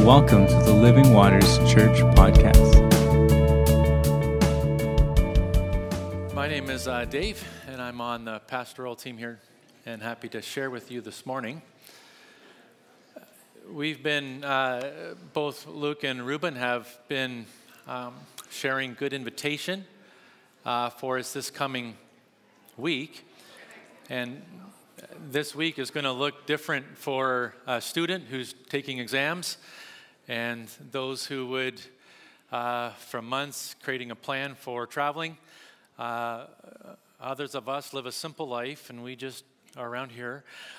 Welcome to the Living Waters Church podcast. My name is Dave, and I'm on the pastoral team here, and happy to share with you this morning. We've been, both Luke and Ruben have been sharing good invitation for us this coming week, and this week is going to look different for a student who's taking exams and those who would, from months, creating a plan for traveling. Others of us live a simple life, and we just are around here.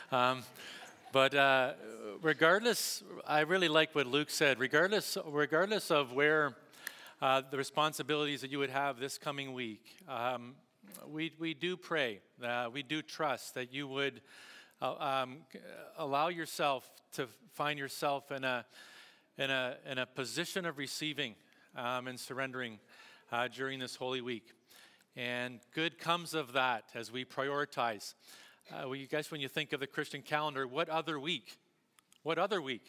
But regardless, I really like what Luke said. Regardless of where the responsibilities that you would have this coming week, we do pray, we do trust that you would allow yourself to find yourself in a position of receiving and surrendering during this Holy Week. And good comes of that as we prioritize. You guys, when you think of the Christian calendar, what other week would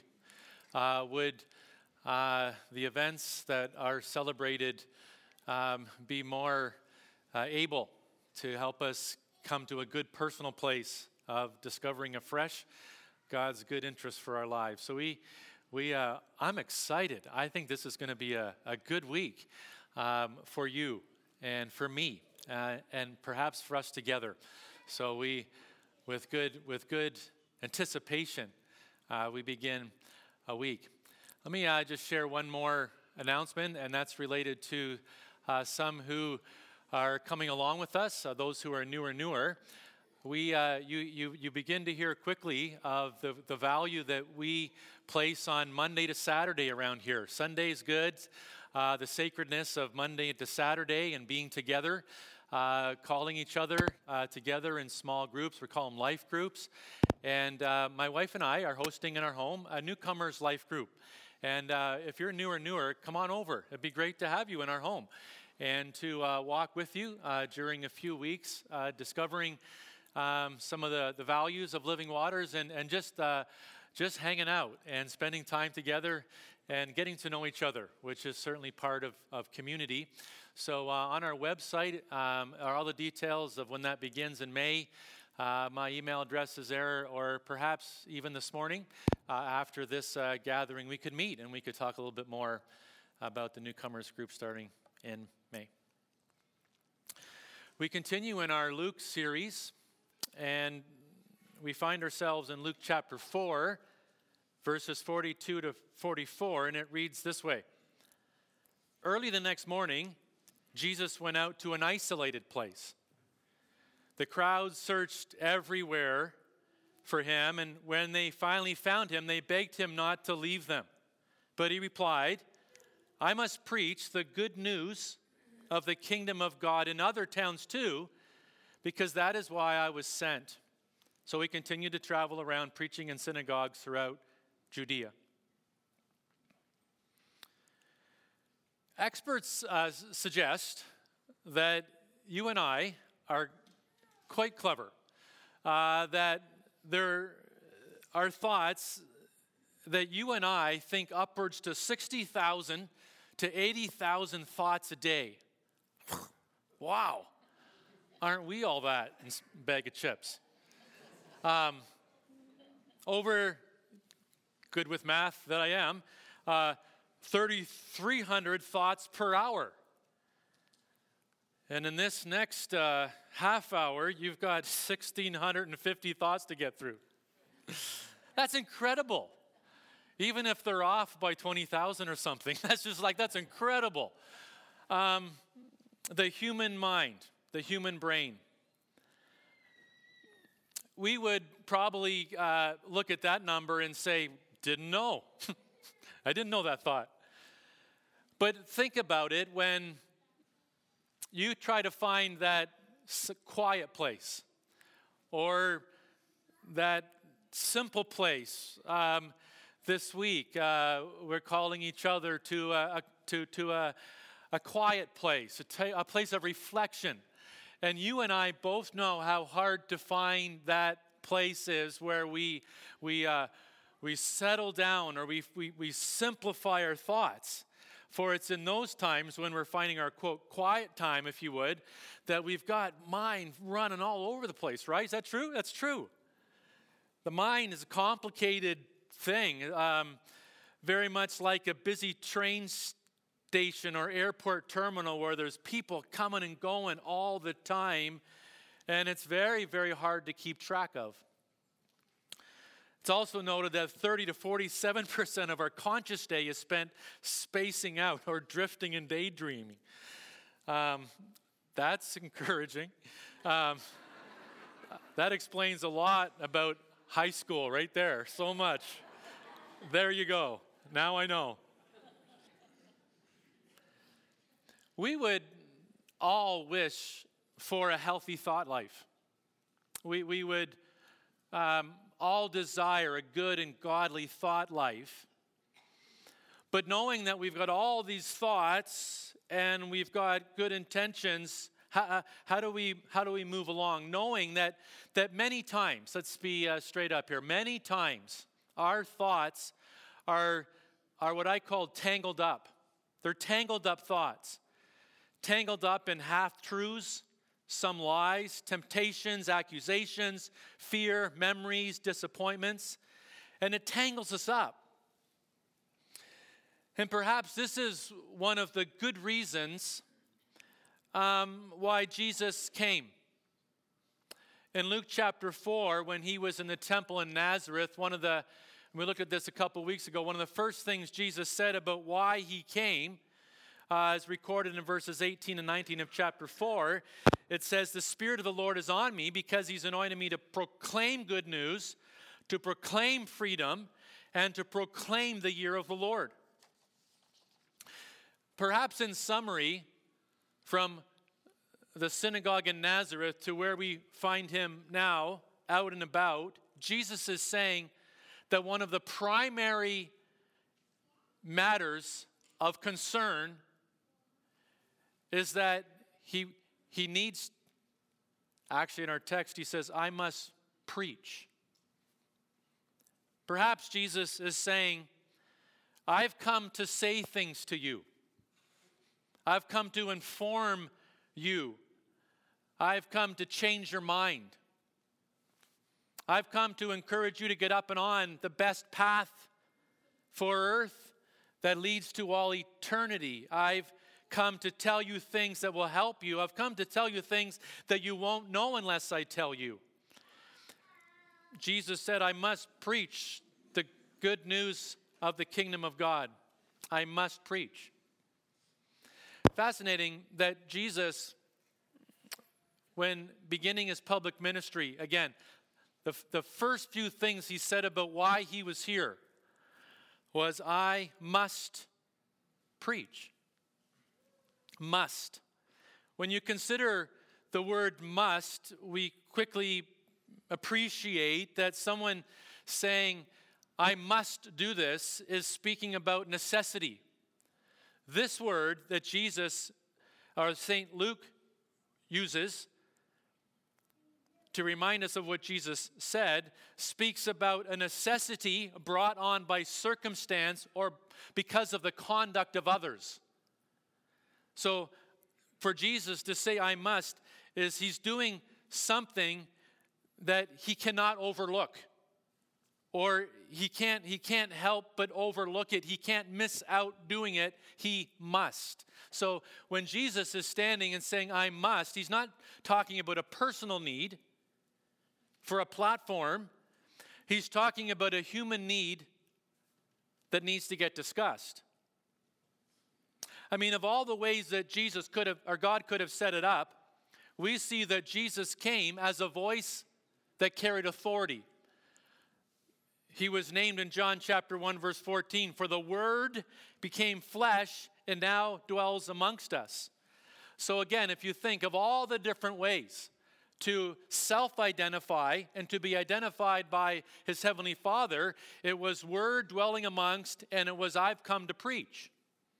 the events that are celebrated be more able to help us come to a good personal place of discovering afresh God's good interest for our lives. So I'm excited. I think this is going to be a good week for you and for me, and perhaps for us together. So with good anticipation, we begin a week. Let me just share one more announcement, and that's related to some who are coming along with us, those who are newer. You begin to hear quickly of the value that we place on Monday to Saturday around here. Sunday's good, the sacredness of Monday to Saturday and being together, calling each other together in small groups. We call them life groups. And my wife and I are hosting in our home a newcomers life group. And if you're newer, come on over. It'd be great to have you in our home and to walk with you during a few weeks, discovering some of the values of Living Waters and just hanging out and spending time together and getting to know each other, which is certainly part of community. So on our website are all the details of when that begins in May. My email address is there, or perhaps even this morning after this gathering, we could meet and we could talk a little bit more about the newcomers group starting in May. We continue in our Luke series, and we find ourselves in Luke chapter 4, verses 42 to 44, and it reads this way. Early the next morning, Jesus went out to an isolated place. The crowds searched everywhere for him, and when they finally found him, they begged him not to leave them. But he replied, I must preach the good news of the kingdom of God in other towns too, because that is why I was sent. So he continued to travel around preaching in synagogues throughout Judea. Experts suggest that you and I are quite clever, that there are thoughts that you and I think upwards to 60,000 to 80,000 thoughts a day. Wow. Aren't we all that in a bag of chips? Over, good with math that I am, 3,300 thoughts per hour. And in this next half hour, you've got 1,650 thoughts to get through. That's incredible. Even if they're off by 20,000 or something, that's incredible. The human mind, the human brain. We would probably look at that number and say, didn't know. I didn't know that thought. But think about it when you try to find that quiet place or that simple place. This week, we're calling each other to a quiet place, a place of reflection. And you and I both know how hard to find that place is where we we settle down, or we simplify our thoughts. For it's in those times when we're finding our, quote, quiet time, if you would, that we've got mind running all over the place, right? Is that true? That's true. The mind is a complicated thing, very much like a busy train station or airport terminal where there's people coming and going all the time, and it's very, very hard to keep track of. It's also noted that 30 to 47% of our conscious day is spent spacing out or drifting and daydreaming. That's encouraging. That explains a lot about high school right there, so much. There you go. Now I know. We would all wish for a healthy thought life. We would all desire a good and godly thought life. But knowing that we've got all these thoughts and we've got good intentions, how do we move along? Knowing that many times, let's be straight up here, many times our thoughts are what I call tangled up. They're tangled up thoughts. Tangled up in half-truths, some lies, temptations, accusations, fear, memories, disappointments, and it tangles us up. And perhaps this is one of the good reasons why Jesus came. In Luke chapter 4, when he was in the temple in Nazareth, we looked at this a couple weeks ago, one of the first things Jesus said about why he came, is recorded in verses 18 and 19 of chapter 4. It says, "The Spirit of the Lord is on me because he's anointed me to proclaim good news, to proclaim freedom, and to proclaim the year of the Lord." Perhaps in summary, from the synagogue in Nazareth to where we find him now, out and about, Jesus is saying that one of the primary matters of concern is that he needs, actually in our text he says, "I must preach." Perhaps Jesus is saying, I've come to say things to you. I've come to inform you. I've come to change your mind. I've come to encourage you to get up and on the best path for earth that leads to all eternity. I've come to tell you things that will help you. I've come to tell you things that you won't know unless I tell you. Jesus said, I must preach the good news of the kingdom of God. I must preach. Fascinating that Jesus, when beginning his public ministry, again, the first few things he said about why he was here was, I must preach. Must. When you consider the word must, we quickly appreciate that someone saying, I must do this, is speaking about necessity. This word that Jesus, or St. Luke, uses to remind us of what Jesus said, speaks about a necessity brought on by circumstance or because of the conduct of others. So for Jesus to say I must is he's doing something that he cannot overlook, or he can't help but overlook it. He can't miss out doing it. He must. So when Jesus is standing and saying I must, he's not talking about a personal need for a platform. He's talking about a human need that needs to get discussed. I mean, of all the ways that Jesus could have, or God could have set it up, we see that Jesus came as a voice that carried authority. He was named in John chapter 1, verse 14, for the Word became flesh and now dwells amongst us. So again, if you think of all the different ways to self-identify and to be identified by his heavenly Father, it was Word dwelling amongst, and it was I've come to preach.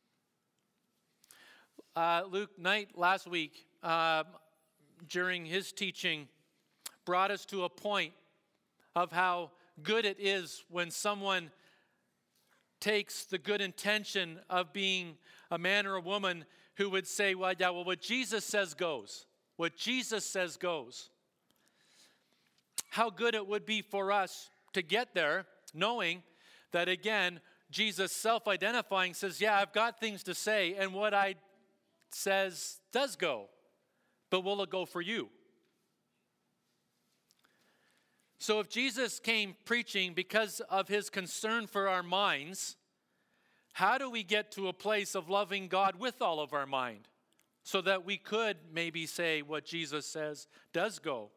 Luke Knight last week, during his teaching, brought us to a point of how good it is when someone takes the good intention of being a man or a woman who would say, well, yeah, well, what Jesus says goes. What Jesus says goes. How good it would be for us to get there, knowing that, again, Jesus self-identifying says, yeah, I've got things to say, and what I says does go. But will it go for you? So if Jesus came preaching because of his concern for our minds, how do we get to a place of loving God with all of our mind so that we could maybe say what Jesus says does go?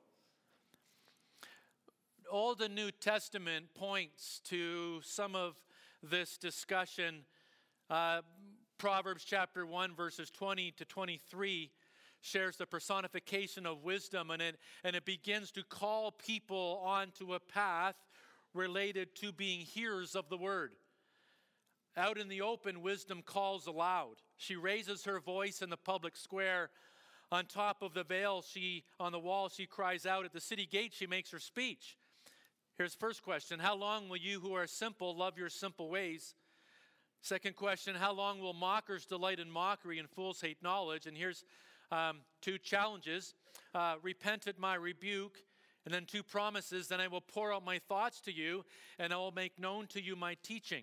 Old and New Testament points to some of this discussion. Proverbs chapter 1, verses 20 to 23 shares the personification of wisdom, and it begins to call people onto a path related to being hearers of the word. Out in the open, wisdom calls aloud. She raises her voice in the public square. On top of the veil, on the wall, she cries out. At the city gate, she makes her speech. Here's the first question. How long will you who are simple love your simple ways? Second question, how long will mockers delight in mockery and fools hate knowledge? And here's two challenges. Repent at my rebuke. And then two promises. Then I will pour out my thoughts to you, and I will make known to you my teaching.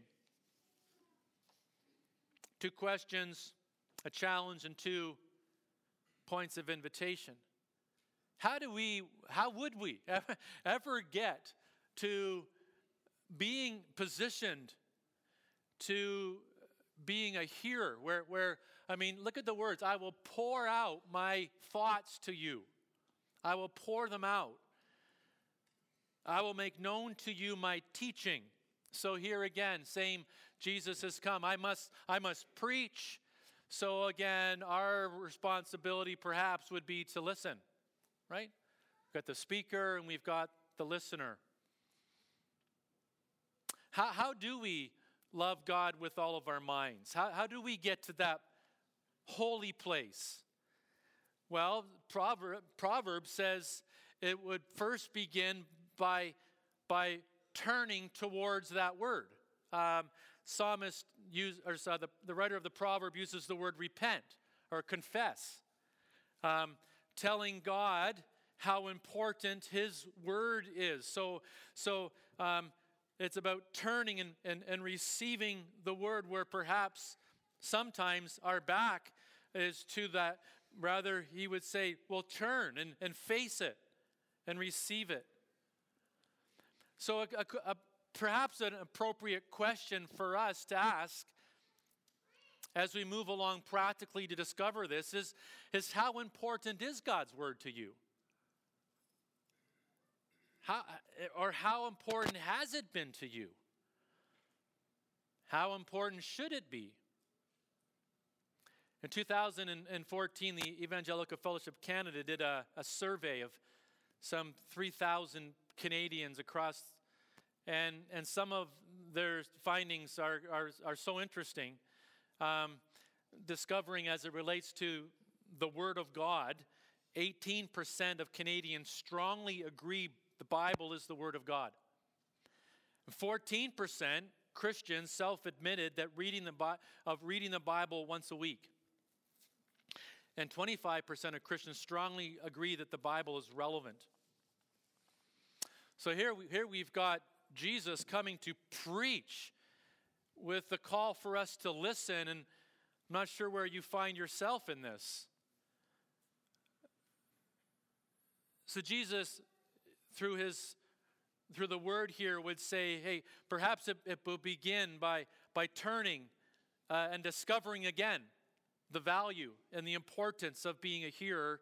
Two questions, a challenge, and 2 points of invitation. How would we ever get to being positioned to being a hearer where look at the words, I will pour out my thoughts to you. I will pour them out. I will make known to you my teaching. So here again, same Jesus has come. I must preach. So again, our responsibility perhaps would be to listen, right? We've got the speaker and we've got the listener. How do we love God with all of our minds? How do we get to that holy place? Well, Proverbs says it would first begin by turning towards that word. The writer of the proverb uses the word repent or confess, telling God how important his word is. So it's about turning and receiving the word, where perhaps sometimes our back is to that. Rather, he would say, well, turn and face it and receive it. So perhaps an appropriate question for us to ask as we move along practically to discover this is how important is God's word to you? How important has it been to you? How important should it be? In 2014, the Evangelical Fellowship Canada did a survey of some 3,000 Canadians across, and some of their findings are so interesting. Discovering as it relates to the Word of God, 18% of Canadians strongly agree the Bible is the Word of God. 14% Christians self-admitted that reading the Bible once a week. And 25% of Christians strongly agree that the Bible is relevant. So here we've got Jesus coming to preach with the call for us to listen, and I'm not sure where you find yourself in this. So Jesus, through the word here, would say, hey, perhaps it will begin by turning and discovering again the value and the importance of being a hearer.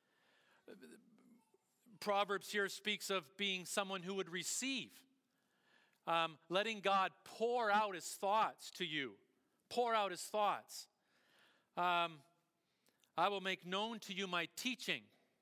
Proverbs here speaks of being someone who would receive, letting God pour out his thoughts to you. Pour out his thoughts. I will make known to you my teaching.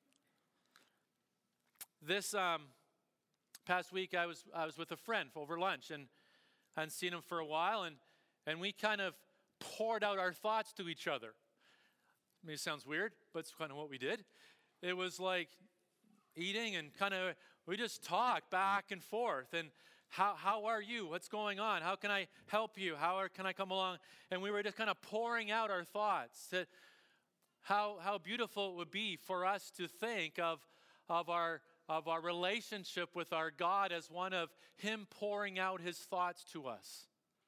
This past week I was with a friend over lunch, and I hadn't seen him for a while, and we kind of poured out our thoughts to each other. I mean, it sounds weird, but it's kind of what we did. It was like eating and we just talked back and forth. And How are you? What's going on? How can I help you? Can I come along? And we were just kind of pouring out our thoughts. That how beautiful it would be for us to think of our relationship with our God as one of Him pouring out His thoughts to us.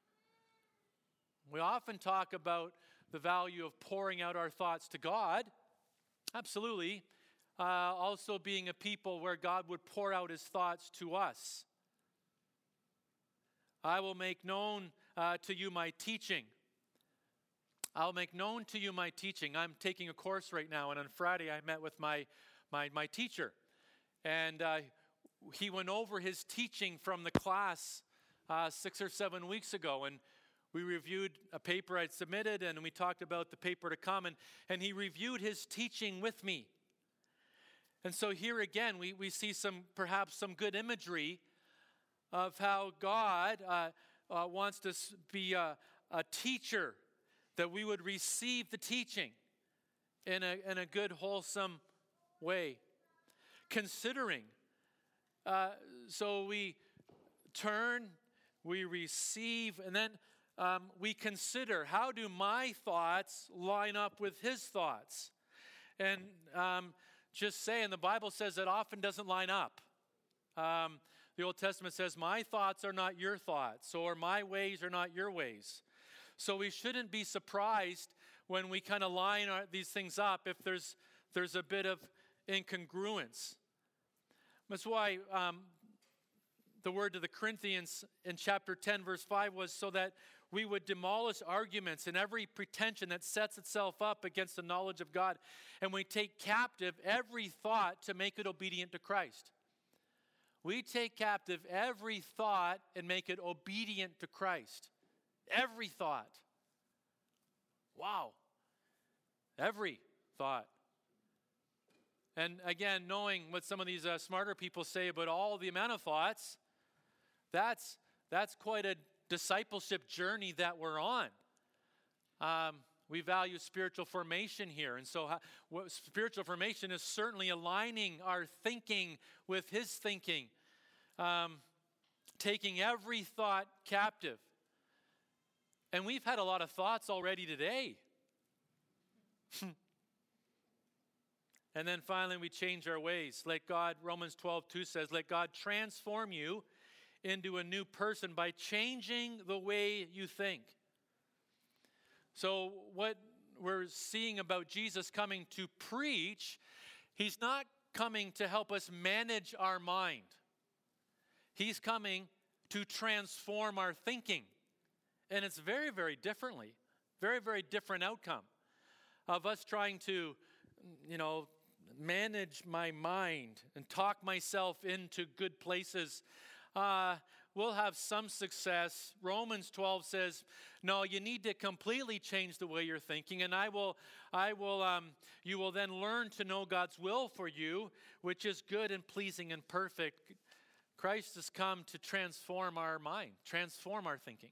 We often talk about the value of pouring out our thoughts to God. Absolutely. Also being a people where God would pour out His thoughts to us. I will make known to you my teaching. I'll make known to you my teaching. I'm taking a course right now, and on Friday I met with my teacher. And he went over his teaching from the class 6 or 7 weeks ago. And we reviewed a paper I'd submitted, and we talked about the paper to come. And he reviewed his teaching with me. And so here again, we see perhaps some good imagery of how God wants to be a teacher, that we would receive the teaching in a good, wholesome way. Considering, so we turn, we receive, and then we consider, how do my thoughts line up with His thoughts? And just saying, the Bible says it often doesn't line up. The Old Testament says, my thoughts are not your thoughts, or my ways are not your ways. So we shouldn't be surprised when we kind of line these things up if there's a bit of incongruence. That's why the word to the Corinthians in chapter 10, verse 5 was so that we would demolish arguments and every pretension that sets itself up against the knowledge of God, and we take captive every thought to make it obedient to Christ. We take captive every thought and make it obedient to Christ. Every thought. Wow. Every thought. And again, knowing what some of these smarter people say about all the amount of thoughts, that's quite a discipleship journey that we're on. We value spiritual formation here. And so spiritual formation is certainly aligning our thinking with His thinking. Taking every thought captive. And we've had a lot of thoughts already today. And then finally we change our ways. Let God, Romans 12:2 says, let God transform you into a new person by changing the way you think. So what we're seeing about Jesus coming to preach, He's not coming to help us manage our mind. He's coming to transform our thinking. And it's very, very differently. Very, very different outcome of us trying to, manage my mind and talk myself into good places. We'll have some success. Romans 12 says, no, you need to completely change the way you're thinking, and you will then learn to know God's will for you, which is good and pleasing and perfect. Christ has come to transform our mind, transform our thinking.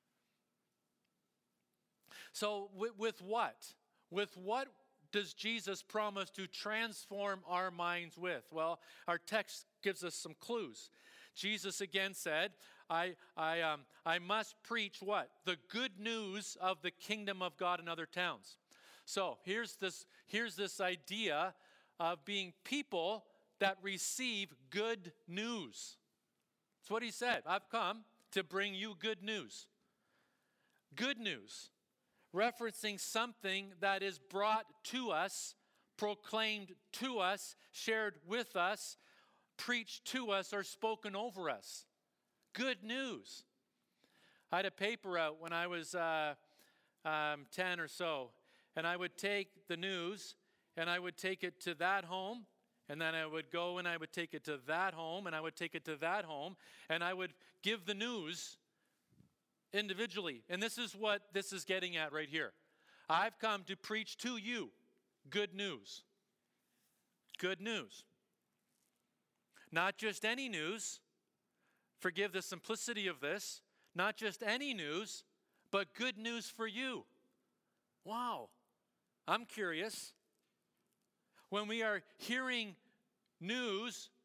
So with what? With what does Jesus promise to transform our minds with? Well, our text gives us some clues. Jesus again said, I must preach what? The good news of the kingdom of God in other towns. So here's this idea of being people that receive good news. That's what He said. I've come to bring you good news. Good news. Referencing something that is brought to us, proclaimed to us, shared with us, preached to us, or spoken over us. Good news. I had a paper out when I was 10 or so, and I would take the news, and I would take it to that home, and then I would go and I would take it to that home, and I would take it to that home, and I would give the news individually. And this is what this is getting at right here. I've come to preach to you good news. Good news. Not just any news. Forgive the simplicity of this. Not just any news, but good news for you. Wow. I'm curious. When we are hearing news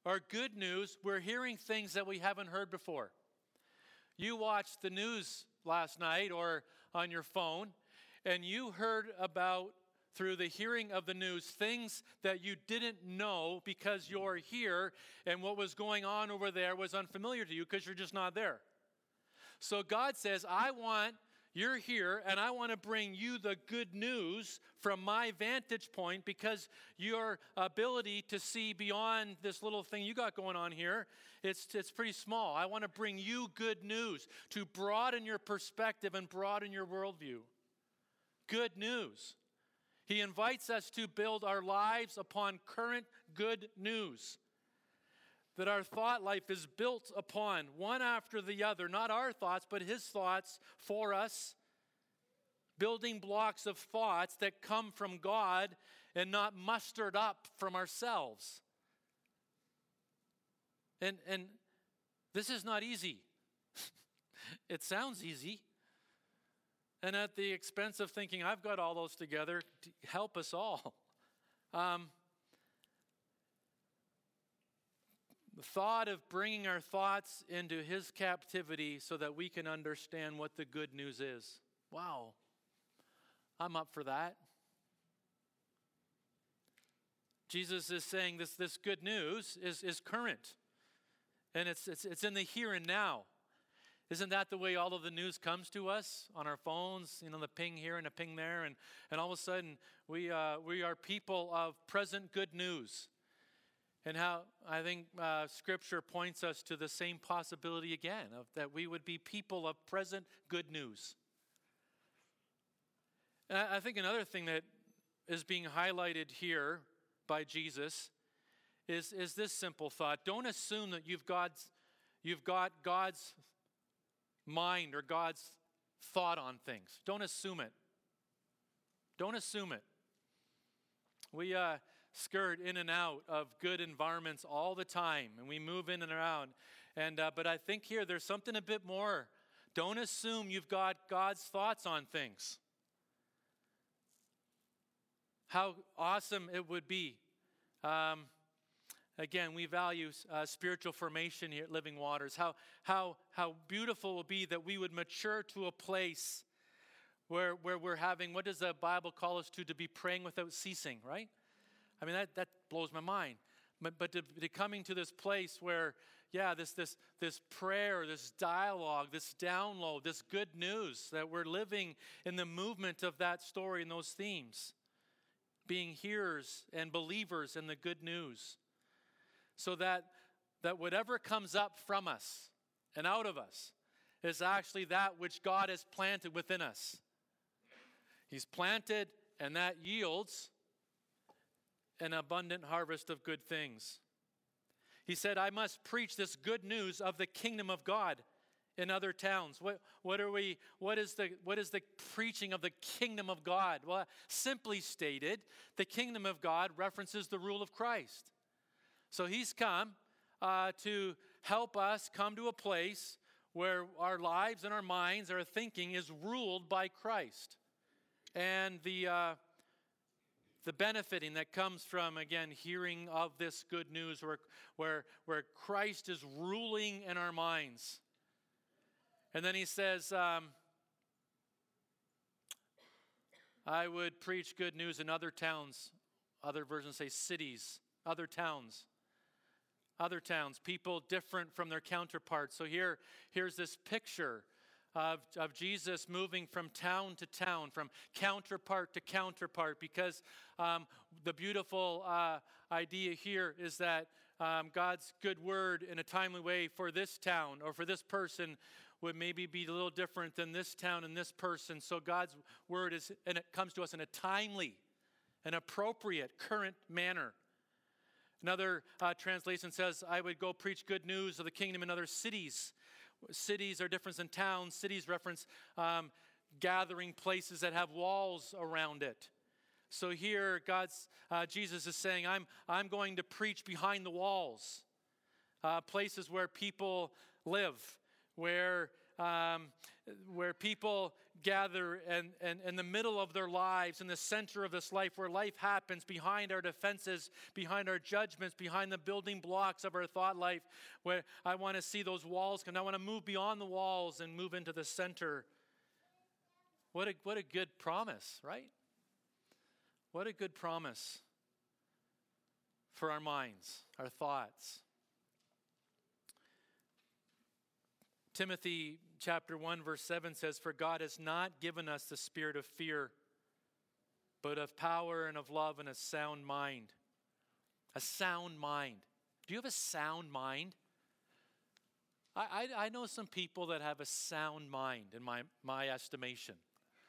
or good news, we're hearing things that we haven't heard before. You watched the news last night or on your phone, and you heard about, through the hearing of the news, things that you didn't know because you're here, and what was going on over there was unfamiliar to you because you're just not there. So God says, you're here, and I want to bring you the good news from my vantage point, because your ability to see beyond this little thing you got going on here, it's pretty small. I want to bring you good news to broaden your perspective and broaden your worldview. Good news. He invites us to build our lives upon current good news. That our thought life is built upon, one after the other, not our thoughts, but His thoughts for us. Building blocks of thoughts that come from God and not mustered up from ourselves. And this is not easy. It sounds easy. And at the expense of thinking, I've got all those together, help us all. The thought of bringing our thoughts into His captivity so that we can understand what the good news is. Wow. I'm up for that. Jesus is saying this good news is current. And it's in the here and now. Isn't that the way all of the news comes to us on our phones? You know, the ping here and a ping there. And all of a sudden, we are people of present good news. And how I think Scripture points us to the same possibility again, of that we would be people of present good news. And I think another thing that is being highlighted here by Jesus is this simple thought. Don't assume that you've got God's mind or God's thought on things. Don't assume it. Don't assume it. We skirt in and out of good environments all the time, and we move in and around. But I think here there's something a bit more. Don't assume you've got God's thoughts on things. How awesome it would be. Again, we value spiritual formation here at Living Waters. How beautiful it will be that we would mature to a place where we're having, what does the Bible call us to be praying without ceasing, right? I mean, that blows my mind. But to coming to this place where, this prayer, this dialogue, this download, this good news, that we're living in the movement of that story and those themes. Being hearers and believers in the good news. So that whatever comes up from us and out of us is actually that which God has planted within us. He's planted, and that yields an abundant harvest of good things. He said, I must preach this good news of the kingdom of God in other towns. What is the preaching of the kingdom of God? Well, simply stated, the kingdom of God references the rule of Christ. So He's come to help us come to a place where our lives and our minds, our thinking is ruled by Christ. And the benefiting that comes from, again, hearing of this good news where Christ is ruling in our minds. And then He says, I would preach good news in other towns. Other versions say cities, other towns. Other towns, people different from their counterparts. So here's this picture of Jesus moving from town to town, from counterpart to counterpart, because the beautiful idea here is that God's good word in a timely way for this town or for this person would maybe be a little different than this town and this person. So God's word and it comes to us in a timely, an appropriate, current manner. Another translation says, I would go preach good news of the kingdom in other cities. Cities are different than towns. Cities reference gathering places that have walls around it. So here, Jesus is saying, I'm going to preach behind the walls, places where people live, where where people gather and in the middle of their lives, in the center of this life, where life happens, behind our defenses, behind our judgments, behind the building blocks of our thought life, where I want to see those walls, and I want to move beyond the walls and move into the center. What a good promise, right? What a good promise for our minds, our thoughts. Timothy chapter 1 verse 7 says, "For God has not given us the spirit of fear, but of power and of love and a sound mind." A sound mind. Do you have a sound mind? I know some people that have a sound mind in my estimation.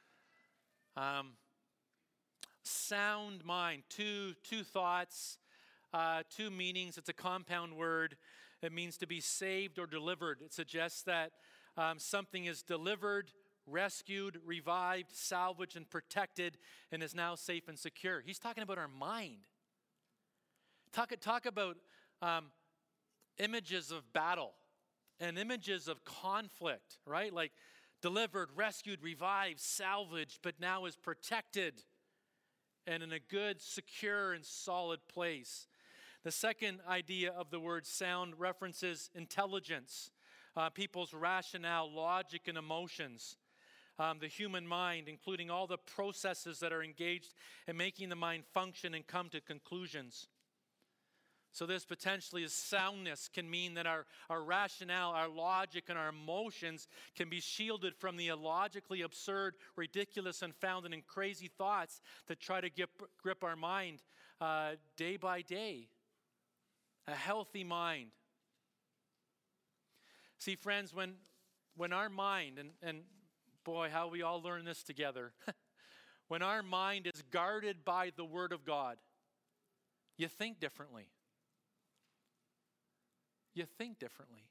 Sound mind, two thoughts, two meanings. It's a compound word. It means to be saved or delivered. It suggests that something is delivered, rescued, revived, salvaged, and protected, and is now safe and secure. He's talking about our mind. Talk about images of battle and images of conflict, right? Like delivered, rescued, revived, salvaged, but now is protected and in a good, secure, and solid place. The second idea of the word sound references intelligence, people's rationale, logic, and emotions. The human mind, including all the processes that are engaged in making the mind function and come to conclusions. So this potentially is soundness can mean that our rationale, our logic, and our emotions can be shielded from the illogically absurd, ridiculous, unfounded, and crazy thoughts that try to grip our mind day by day. A healthy mind. See, friends, when our mind, and boy, how we all learn this together, when our mind is guarded by the Word of God, you think differently. You think differently.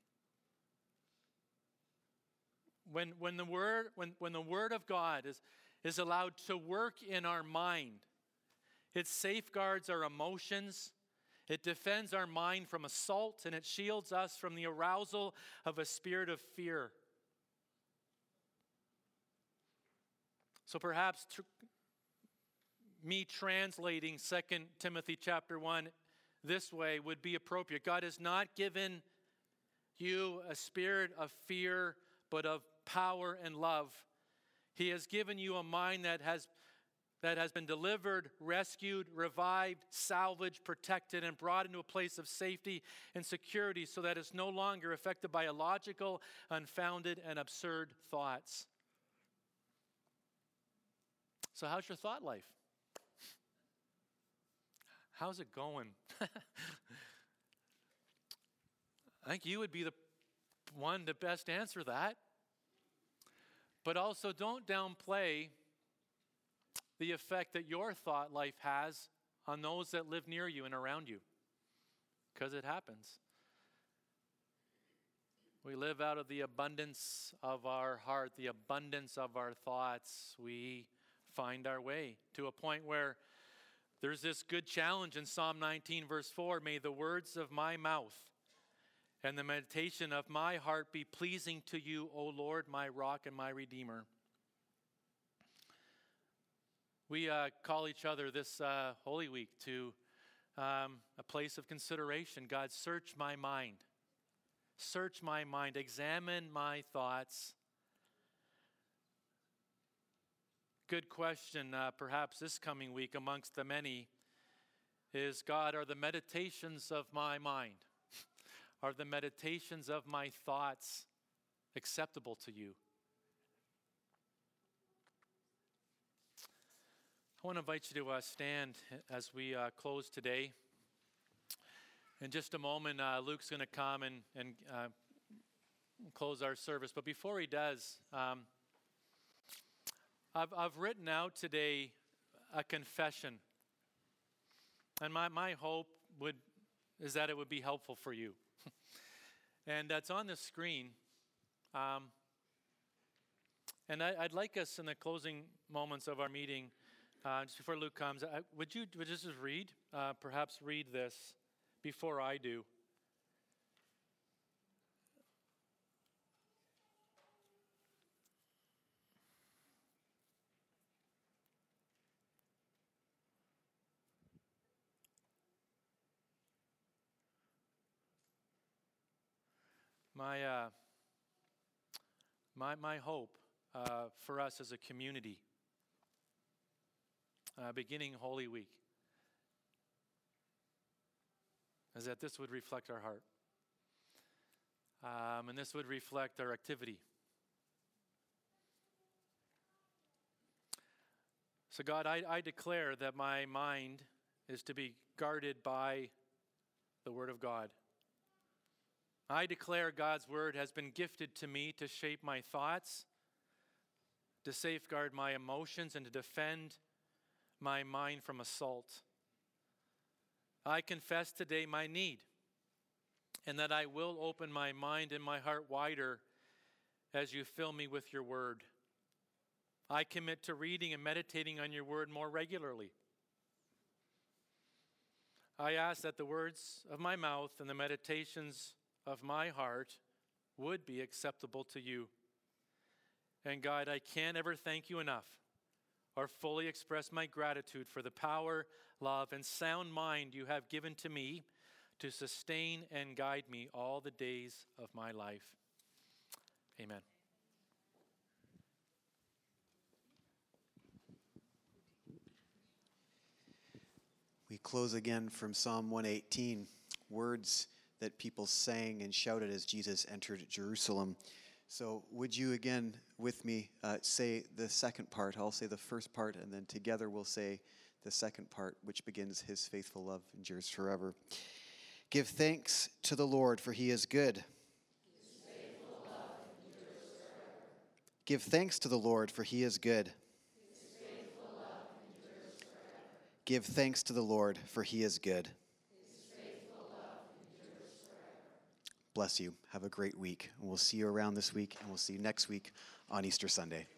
When the Word of God is allowed to work in our mind, it safeguards our emotions, it defends our mind from assault, and it shields us from the arousal of a spirit of fear. So perhaps me translating 2 Timothy chapter 1 this way would be appropriate. God has not given you a spirit of fear, but of power and love. He has given you a mind that has been delivered, rescued, revived, salvaged, protected, and brought into a place of safety and security so that it's no longer affected by illogical, unfounded, and absurd thoughts. So how's your thought life? How's it going? I think you would be the one to best answer that. But also don't downplay the effect that your thought life has on those that live near you and around you. Because it happens. We live out of the abundance of our heart, the abundance of our thoughts. We find our way to a point where there's this good challenge in Psalm 19, verse 4. May the words of my mouth and the meditation of my heart be pleasing to you, O Lord, my rock and my redeemer. We call each other this Holy Week to a place of consideration. God, search my mind. Search my mind. Examine my thoughts. Good question, perhaps this coming week amongst the many, is God, are the meditations of my mind, are the meditations of my thoughts acceptable to you? I want to invite you to stand as we close today. In just a moment, Luke's going to come and close our service. But before he does, I've written out today a confession. And my hope is that it would be helpful for you. And that's on the screen. And I'd like us in the closing moments of our meeting, just before Luke comes, would you just read? Perhaps read this before I do. my hope for us as a community, beginning Holy Week, is that this would reflect our heart. And this would reflect our activity. So God, I declare that my mind is to be guarded by the Word of God. I declare God's Word has been gifted to me to shape my thoughts, to safeguard my emotions, and to defend my mind from assault. I confess today my need, and that I will open my mind and my heart wider as you fill me with your word. I commit to reading and meditating on your word more regularly. I ask that the words of my mouth and the meditations of my heart would be acceptable to you. And God, I can't ever thank you enough or fully express my gratitude for the power, love, and sound mind you have given to me to sustain and guide me all the days of my life. Amen. We close again from Psalm 118, words that people sang and shouted as Jesus entered Jerusalem. So would you again with me say the second part? I'll say the first part, and then together we'll say the second part, which begins, His faithful love endures forever. Give thanks to the Lord, for He is good. His faithful love endures forever. Give thanks to the Lord, for He is good. His faithful love endures forever. Give thanks to the Lord, for He is good. His faithful love endures forever. Bless you. Have a great week. And we'll see you around this week, and we'll see you next week on Easter Sunday.